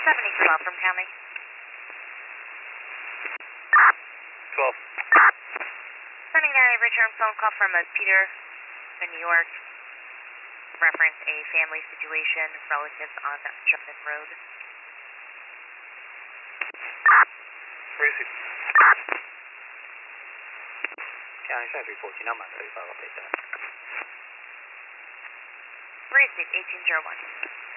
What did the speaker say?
7012 from County. 12. Sending a return phone call from Peter in New York. Reference a family situation, relatives on Jumpman Road. Receive. County 314, I'm on 35, I'll take that. Receive 1801.